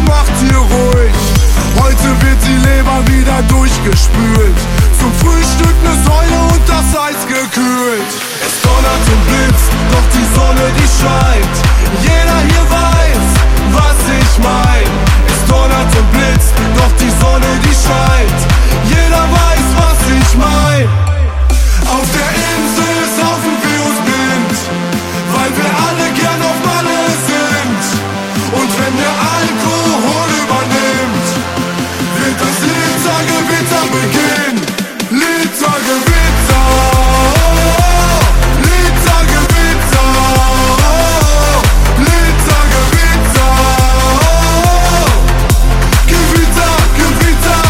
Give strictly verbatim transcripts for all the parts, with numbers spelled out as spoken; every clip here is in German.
macht hier ruhig. Heute wird die Leber wieder durchgespült. Zum Frühstück ne Säule und das Eis gekühlt. Es donnert und blitzt, doch die Sonne die scheint. Jeder hier weiß, was ich mein. Es donnert und blitzt, doch die Sonne die scheint. Jeder weiß, was ich mein. Auf der Insel saufen wir uns blind, weil wir alle gern auf Malle sind. Und wenn der Alkohol übernimmt, wird das Litergewitter beginnen. Litergewitter, Litergewitter, Litergewitter, Gewitter, Gewitter,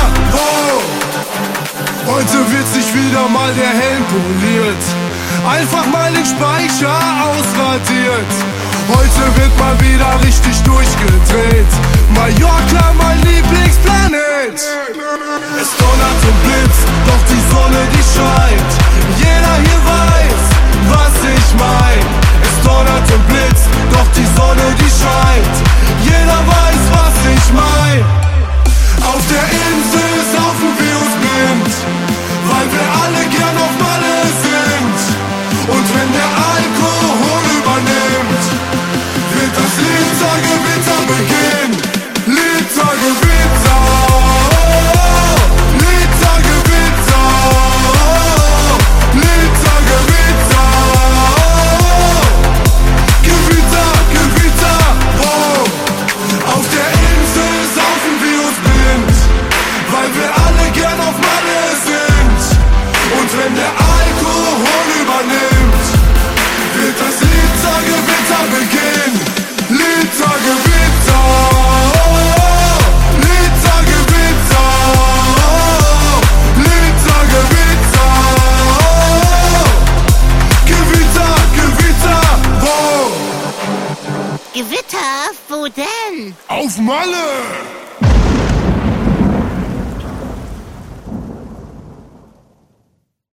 oh. Heute wird sich wieder mal der Helm poliert, einfach mal den Speicher ausradiert. Heute wird mal wieder richtig durchgedreht. Mallorca, mein Lieblingsplanet. Es donnert und blitzt, doch die Sonne die scheint. Jeder hier weiß, was ich mein. Es donnert und blitzt, doch die Sonne die scheint. Jeder weiß, was ich mein. Auf der Insel saufen wir uns blind, weil wir alle gern auf Malle sind. Und wenn der Alkohol übernimmt, wird das Litergewitter beginnen. Litergewitter, Litergewitter, Litergewitter, Gewitter, Gewitter, oh. Auf der Insel saufen wir uns blind, weil wir alle gern auf Malle sind. Und wenn der Alkohol übernimmt, wird das Litergewitter beginnen. Litergewitter, Litergewitter, Litergewitter, Gewitter, Gewitter, wo? Gewitter? Wo denn? Auf Malle!